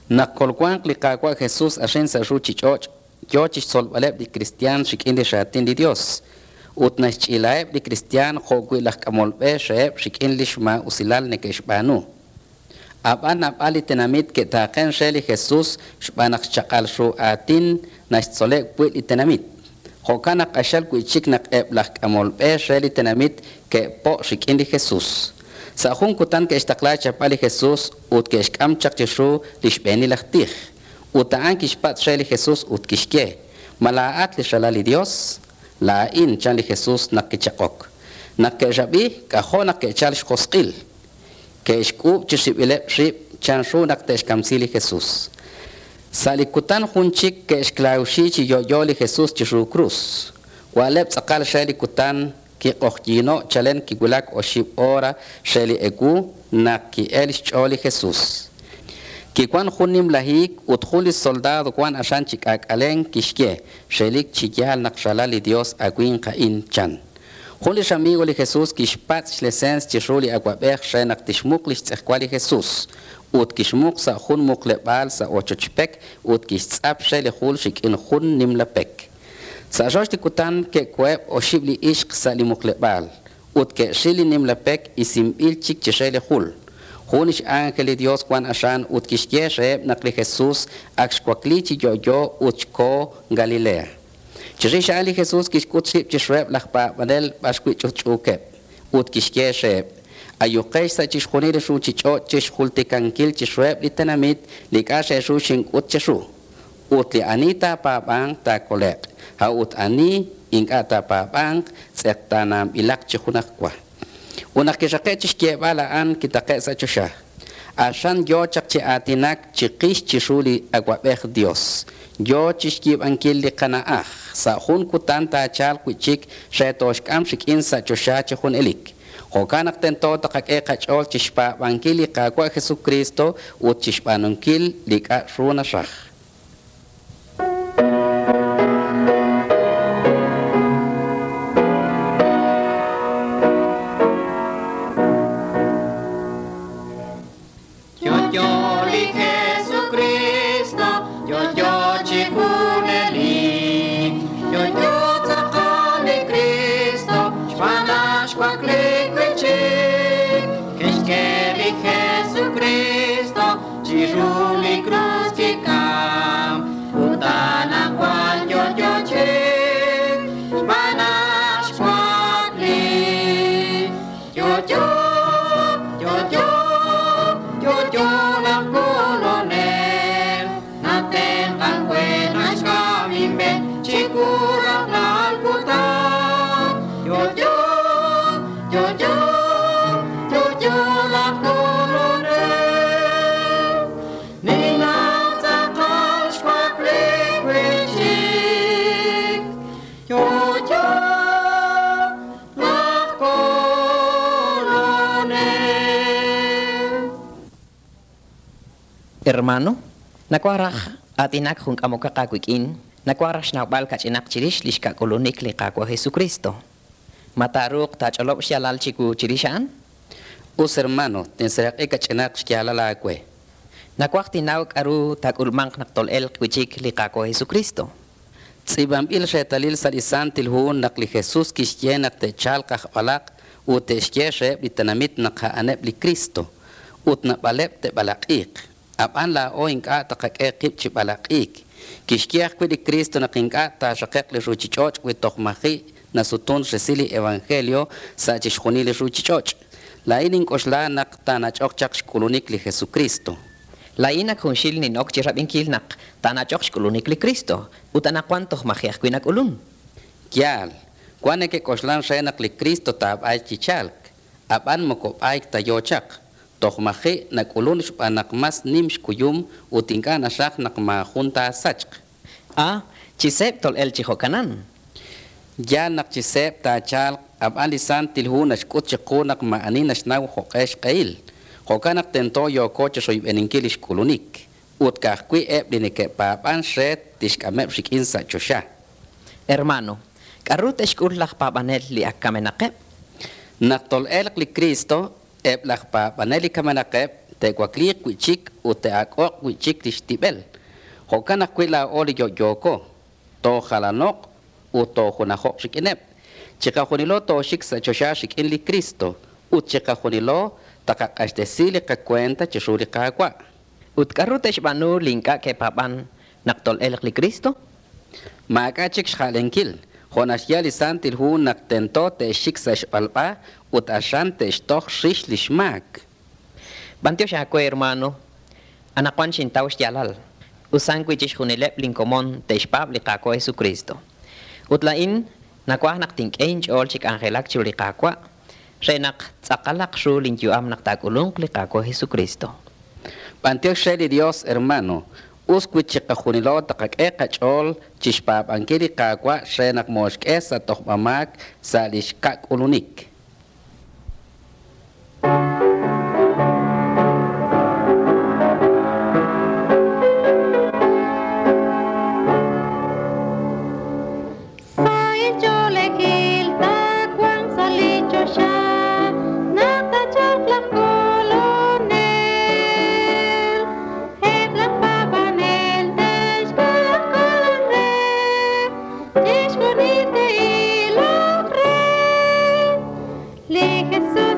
Nakolquan liqaqua Jesús ashen sa ruchichoch, yochich solbaleb di cristian shikin di shatin di Dios. Utnachchilaeb di cristian joguilah kamolbe sheb shikin lishma usilal nekeshbanu. Aban abali tenamit ke taqen sheli Jesús shbanak chakal shu atin nashsolek puit itenamit. Jokanak ashal kuichik nak eblah kamolbe sheli tenamit ke po shikin di Jesús. Sa akong kutan ke istakla chapali Jesus ut ke iskam chak chishu lishbeni lahtih. Utaan kishpat sheli Jesus ut kishke. Malaat li shalali Dios. Lain chan li Jesus nakichakok. Nakkejabi kaho nakkechal shkoskil. Ke iskub chishibile shib chan shu nakteshkamsili Jesus. Sa likutan hunchik ke isklaushi chi yoyoli Jesus chishu cruz. Waleb sakal sheli kutan ki qohjino chalen ki gulak o shib ora sheli egu na ki elish choli Jesus. Ki kwan khunim lahik utkhuli soldado kwan ashan chikak alen kishke shelik chikyal nakshalali Dios aguin qain chan. Khuli shamigo li Jesus kishpat shlesens chishuli aguabech shenak tishmuk lish tsehkwali Jesus. Ut kishmuk sa khun muklebal sa ochochpek ut kishtzap sheli khul shikin khun nimlapek. Sa josh kutan ke kweb o shibli ishq sa li muklebal. Ut ke shili nimlapek isim ilchik chisheli khul. Khunish ángel Dios kwan ashan ut kishye sheb nakli Jesus akshkwaklichi yo uchko Galilea. Chishish ali Jesus kishkut shib chishweb lakpa badel bashkwi chuchukep. Ut kishye sheb. Ayukesh sa chishkhunir shu chicho chishkhultikankil chishweb litanamit likashe shu shinkut chishu. Ut li anita pabang ta kolek. Haut ani ingata pabang sektanam ilak chihunakwa. Unakishake chishke balaan kitake sa chusha. Ashan yo chakchi atinak chikish chishuli agwabeh Dios. Yo chishkib ankili kanaah. Sa hun kutanta chal kuchik shetoshkam shikin sa chusha chihun elik. Hokanak tento takake kachol chishpa bankili kagwa Jesucristo ut chishpanunkil lika shuna shah. Hermano, nakwaraj atinak jung amokakakuikin, nakwaraj nakbal kachinak chirish lishka kolonik likakwa Jesucristo. Mataruk tacholop shalal chiku chirishan? Us hermano, tenserak ekachinak shkialala kwe. Nakwaktinawak aru takulmank naktolel kuchik likakwa Jesucristo. Tsibam il shetalil salisan tilhun nakli Jesus kishye naktechal kakbalak uteshye sheb litanamit nakhaaneb li Cristo. Ut nabaleb te balakik. Apan la o inka takake kip chibalakik. Kishkiak kwi di Cristo na kinka ta shakek li ruchichoch kwi tokmahi na sutun resili evangelio sa chishkuni li ruchichoch. La inin koshla nak tanachok chak shkulunik li Jesucristo. La ina kunshil ni nok chirabinkil nak tanachok shkulunik li Cristo. Utanakwan tokmahiak kwi nakulun. Kial, kwane ke koshlan shenak li Cristo tab ay chichalk. Apan mokop ay tayochak. Tokmahi nakulun shpanak mas nimsh kuyum utinka nashak nakmahunta sachk. Chisep tol el chihokanan. Ya nak chisep tachal abalisan tilhu nashkut chiku nakmaani nashnaw hokesh kail. Hokanak tento yoko chisoy beninkilish kulunik. Utkakwi eb dinike papan shet tishkamep shikin sa chosha. Hermano, karut eshkur lak papanel li akamenakep. Naktol elk li Cristo eb lakpa paneli kamanakep te guaclic wichik u te akok wichik tibel. Hokana kwila oli yoko, to halanok u to hunahok shikinep. Chika hunilo to shik sa chosha shikin li Cristo, u chika hunilo takakashtesili ka cuenta chishuri kagwa. Utkarutesh banu linka ke papan naktol elek li Cristo? Makachik shalenkil. Honashyali santil hu naktento te shik sa shpalpa ut ashante shtoch shish lishmak. Bantio shakwe hermano, anakwan shintaw shyalal. Usan kwichish hunilep linkomon te shpab li kako Jesucristo. Utlain nakwah naktink ench ol chik angelak chuli kakwa. Renak tsakalak shu linkyuam naktakulung li kako Jesucristo. Bantio sheli Dios hermano. Uskuchika junilo takak kachol chishpab ankiri kakwa shenak moshk sa tohmamak sa lishkak ulunik. Le Jesús.